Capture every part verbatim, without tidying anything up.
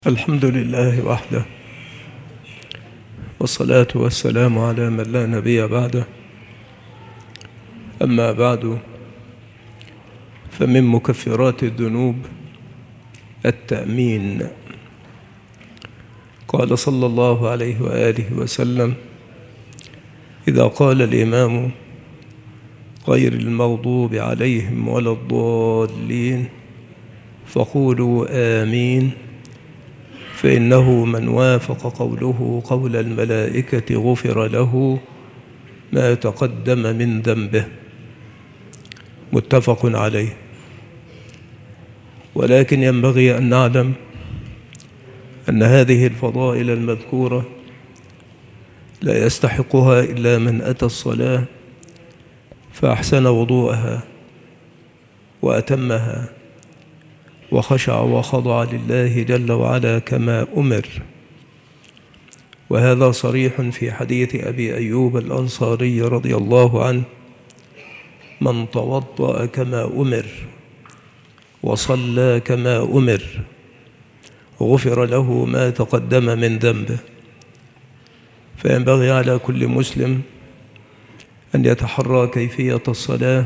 الحمد لله وحده، والصلاة والسلام على من لا نبي بعده. أما بعد، فمن مكفرات الذنوب التأمين. قال صلى الله عليه وآله وسلم: إذا قال الإمام غير المغضوب عليهم ولا الضالين فقولوا آمين، فإنه من وافق قوله قول الملائكة غفر له ما تقدم من ذنبه. متفق عليه. ولكن ينبغي أن نعلم أن هذه الفضائل المذكورة لا يستحقها إلا من أتى الصلاة فأحسن وضوءها وأتمها وخشع وخضع لله جل وعلا كما أمر. وهذا صريح في حديث أبي أيوب الأنصاري رضي الله عنه: من توضأ كما أمر وصلى كما أمر غفر له ما تقدم من ذنبه. فينبغي على كل مسلم أن يتحرى كيفية الصلاة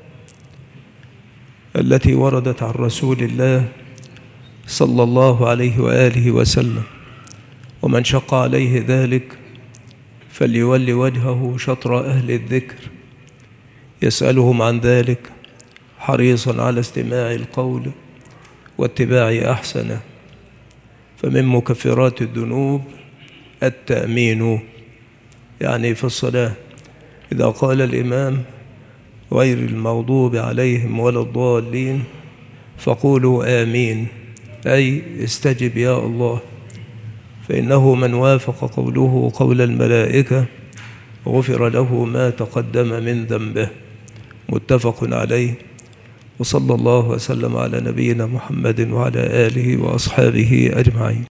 التي وردت عن رسول الله صلى الله عليه وآله وسلم، ومن شق عليه ذلك فليولي وجهه شطر أهل الذكر يسألهم عن ذلك، حريصا على استماع القول واتباع أحسنه. فمن مكفرات الذنوب التأمين، يعني في الصلاة إذا قال الإمام غير المغضوب عليهم ولا الضالين فقولوا آمين، أي استجب يا الله، فإنه من وافق قوله قول الملائكة غفر له ما تقدم من ذنبه. متفق عليه. وصلى الله وسلم على نبينا محمد وعلى آله وأصحابه أجمعين.